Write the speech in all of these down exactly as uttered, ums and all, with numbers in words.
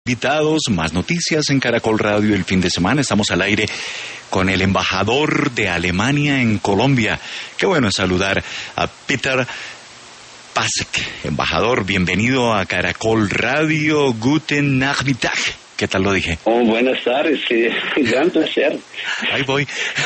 Invitados, más noticias en Caracol Radio el fin de semana. Estamos al aire con el embajador de Alemania en Colombia. Qué bueno es saludar a Peter Pasek. Embajador, bienvenido a Caracol Radio. Guten Nachmittag. ¿Qué tal lo dije? Oh, buenas tardes, eh, gran placer. Ahí voy.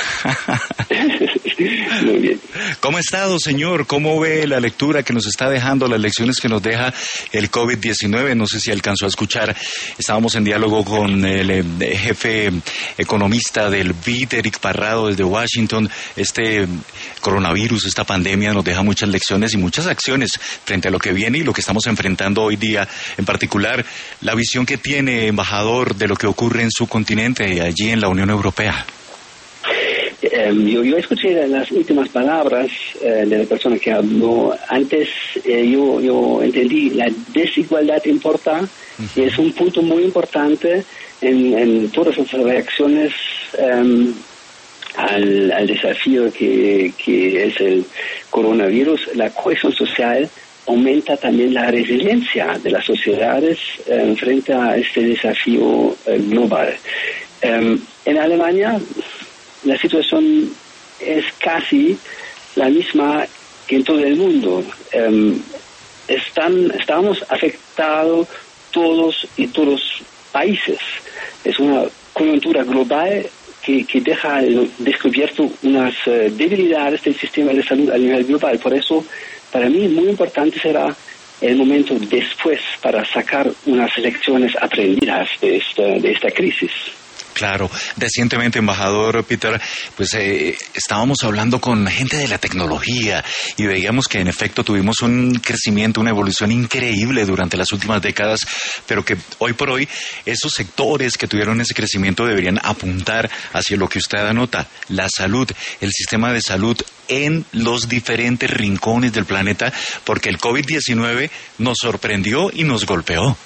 Muy bien. ¿Cómo ha estado, señor? ¿Cómo ve la lectura que nos está dejando, las lecciones que nos deja el COVID diecinueve? No sé si alcanzó a escuchar. Estábamos en diálogo con el, el jefe economista del B I D, Eric Parrado, desde Washington. Este coronavirus, esta pandemia nos deja muchas lecciones y muchas acciones frente a lo que viene y lo que estamos enfrentando hoy día. En particular, la visión que tiene, embajador, de lo que ocurre en su continente, allí en la Unión Europea. Um, yo, yo escuché las últimas palabras uh, de la persona que habló. Antes uh, yo, yo entendí la desigualdad importa, uh-huh. Y es un punto muy importante en, en todas las reacciones um, al, al desafío que, que es el coronavirus. La cohesión social aumenta también la resiliencia de las sociedades eh, frente a este desafío eh, global. Eh, en Alemania la situación es casi la misma que en todo el mundo. Eh, están, estamos afectados todos y todos países. Es una coyuntura global que, que deja descubierto unas uh, debilidades del sistema de salud a nivel global. Por eso, para mí, muy importante será el momento después para sacar unas lecciones aprendidas de esta, de esta crisis. Claro, recientemente, embajador Peter, pues eh, estábamos hablando con gente de la tecnología y veíamos que en efecto tuvimos un crecimiento, una evolución increíble durante las últimas décadas, pero que hoy por hoy esos sectores que tuvieron ese crecimiento deberían apuntar hacia lo que usted anota, la salud, el sistema de salud en los diferentes rincones del planeta, porque el COVID diecinueve nos sorprendió y nos golpeó.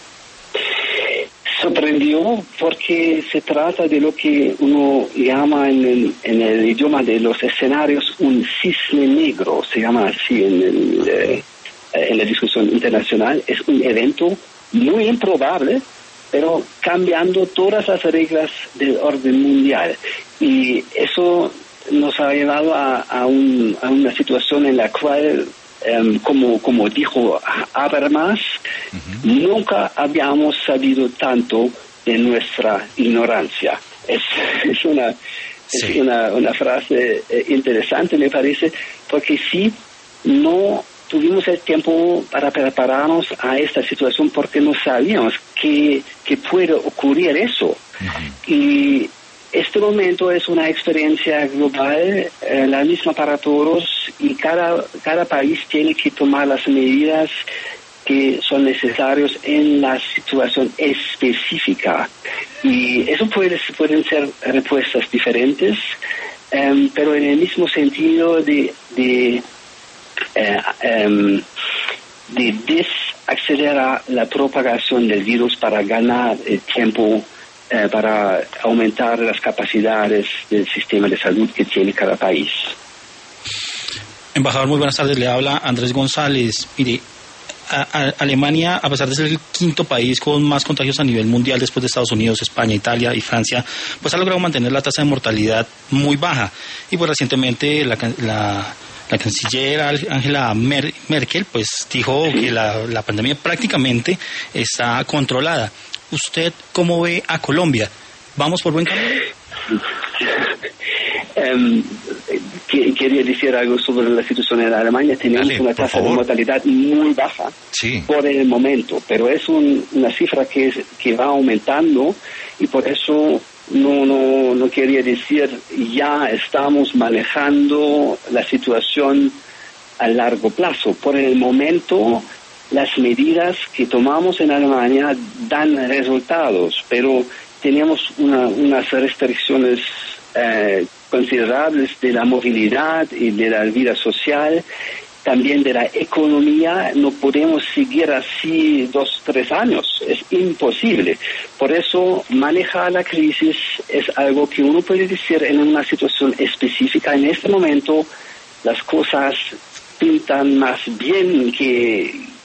Sorprendió porque se trata de lo que uno llama en el, en el idioma de los escenarios un cisne negro, se llama así en, el, eh, en la discusión internacional. Es un evento muy improbable, pero cambiando todas las reglas del orden mundial. Y eso nos ha llevado a, a, un, a una situación en la cual, Um, como, como dijo Habermas, uh-huh. Nunca habíamos sabido tanto de nuestra ignorancia. Es, es, una, sí. es una, una frase eh, interesante, me parece, porque sí, no tuvimos el tiempo para prepararnos a esta situación porque no sabíamos que, que puede ocurrir eso. Uh-huh. Y este momento es una experiencia global, eh, la misma para todos, y cada, cada país tiene que tomar las medidas que son necesarias en la situación específica. Y eso puede, pueden ser respuestas diferentes, um, pero en el mismo sentido de, de, uh, um, de desacelerar la propagación del virus para ganar el tiempo, Eh, para aumentar las capacidades del sistema de salud que tiene cada país. Embajador, muy buenas tardes. Le habla Andrés González. Mire, a, a Alemania, a pesar de ser el quinto país con más contagios a nivel mundial después de Estados Unidos, España, Italia y Francia, pues ha logrado mantener la tasa de mortalidad muy baja. Y pues recientemente la, la, la canciller Angela Mer- Merkel pues dijo que la, la pandemia prácticamente está controlada. ¿Usted cómo ve a Colombia? ¿Vamos por buen camino? Um, que, quería decir algo sobre la situación en Alemania. Tenemos Dale, una tasa de mortalidad muy baja, sí, por el momento, pero es un, una cifra que, es, que va aumentando, y por eso no, no, no quería decir ya estamos manejando la situación a largo plazo. Por el momento, las medidas que tomamos en Alemania dan resultados, pero tenemos una, unas restricciones eh, considerables de la movilidad y de la vida social, también de la economía. No podemos seguir así dos, tres años, es imposible. Por eso, manejar la crisis es algo que uno puede decir en una situación específica. En este momento, las cosas pintan más bien que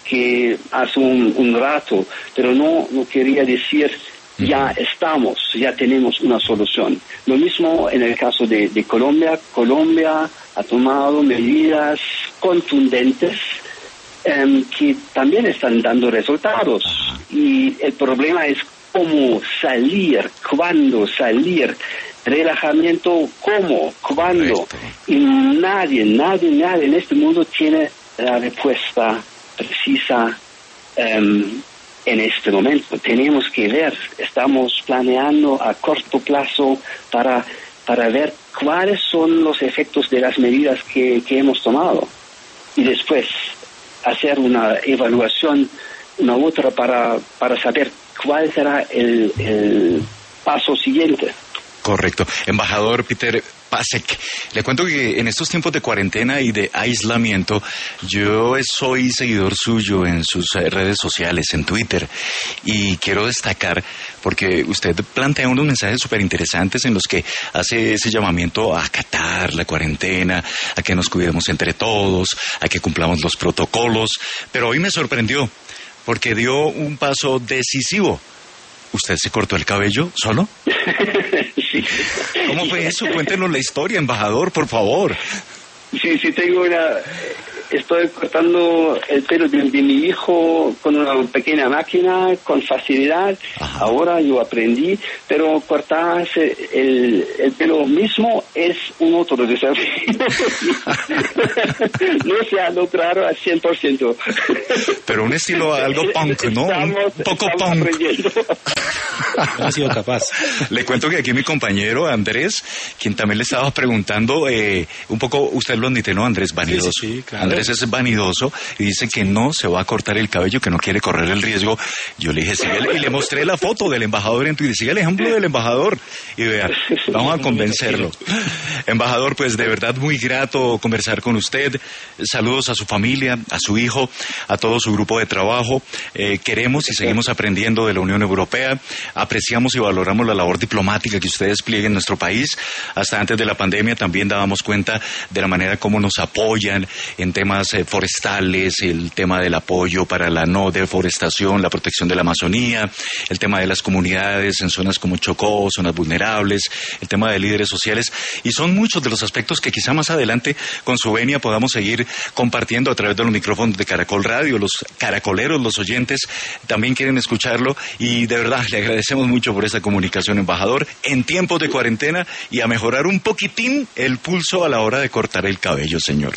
que hace un, un rato, pero no, no quería decir ya estamos, ya tenemos una solución. Lo mismo en el caso de, de Colombia. Colombia ha tomado medidas contundentes um, que también están dando resultados. Y el problema es cómo salir, cuándo salir, relajamiento, cómo, cuándo. Y nadie, nadie, nadie en este mundo tiene la respuesta precisa um, en este momento. Tenemos que ver, estamos planeando a corto plazo para, para ver cuáles son los efectos de las medidas que, que hemos tomado. Y después hacer una evaluación, una otra, para, para saber cuál será el, el paso siguiente. Correcto. Embajador Peter Pasek, le cuento que en estos tiempos de cuarentena y de aislamiento, yo soy seguidor suyo en sus redes sociales, en Twitter, y quiero destacar porque usted plantea unos mensajes súper interesantes en los que hace ese llamamiento a acatar la cuarentena, a que nos cuidemos entre todos, a que cumplamos los protocolos, pero hoy me sorprendió porque dio un paso decisivo. ¿Usted se cortó el cabello solo? Sí. ¿Cómo fue eso? Cuéntenos la historia, embajador, por favor. Sí, sí, tengo una... Estoy cortando el pelo de, de mi hijo con una pequeña máquina, con facilidad. Ajá. Ahora yo aprendí, pero cortarse el, el pelo mismo es un otro desafío. No se ha logrado al cien por ciento. Pero un estilo algo punk, ¿no? Estamos, un poco estamos punk. No ha sido capaz. Le cuento que aquí mi compañero Andrés, quien también le estaba preguntando, eh, un poco, usted lo admite, ¿no? Andrés, vanidoso. Sí, sí, sí, claro. Andrés es vanidoso y dice que no se va a cortar el cabello, que no quiere correr el riesgo. Yo le dije, síguele, y le mostré la foto del embajador en Twitter, sigue el ejemplo del embajador y vea, vamos a convencerlo. Embajador, pues de verdad muy grato conversar con usted. Saludos a su familia, a su hijo, a todo su grupo de trabajo. Eh, queremos y seguimos aprendiendo de la Unión Europea. Apreciamos y valoramos la labor diplomática que usted despliegue en nuestro país. Hasta antes de la pandemia también dábamos cuenta de la manera como nos apoyan en temas eh, forestales, el tema del apoyo para la no deforestación, la protección de la Amazonía, el tema de las comunidades en zonas como Chocó, zonas vulnerables, el tema de líderes sociales, y son muchos de los aspectos que quizá más adelante con su venia podamos seguir compartiendo a través de los micrófonos de Caracol Radio. Los caracoleros, los oyentes también quieren escucharlo y de verdad le agradecemos mucho por esta comunicación, embajador, en tiempos de cuarentena, y a mejorar un poquitín el pulso a la hora de cortar el cabello, señor.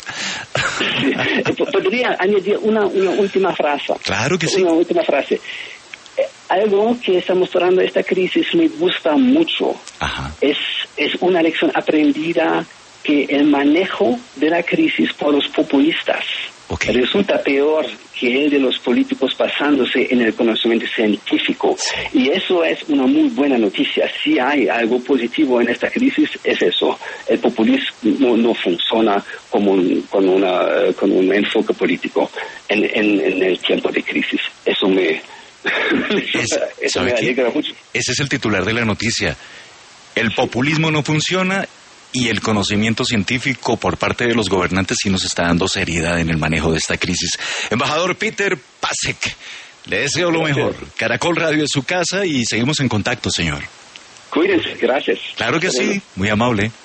Podría añadir una, una última frase. Claro que sí. Una última frase. Eh, algo que está mostrando esta crisis me gusta mucho. Ajá. Es, es una lección aprendida, que el manejo de la crisis por los populistas okay. resulta peor que el de los políticos basándose en el conocimiento científico. Sí. Y eso es una muy buena noticia. Si hay algo positivo en esta crisis, es eso. El populismo no, no funciona como un, con, una, con un enfoque político en, en, en el tiempo de crisis. Eso me, es, eso me alegra mucho. Ese es el titular de la noticia. El populismo no funciona y el conocimiento científico por parte de los gobernantes sí nos está dando seriedad en el manejo de esta crisis. Embajador Peter Pasek, le deseo lo mejor. Caracol Radio es su casa y seguimos en contacto, señor. Cuídense, gracias. Claro que sí, muy amable.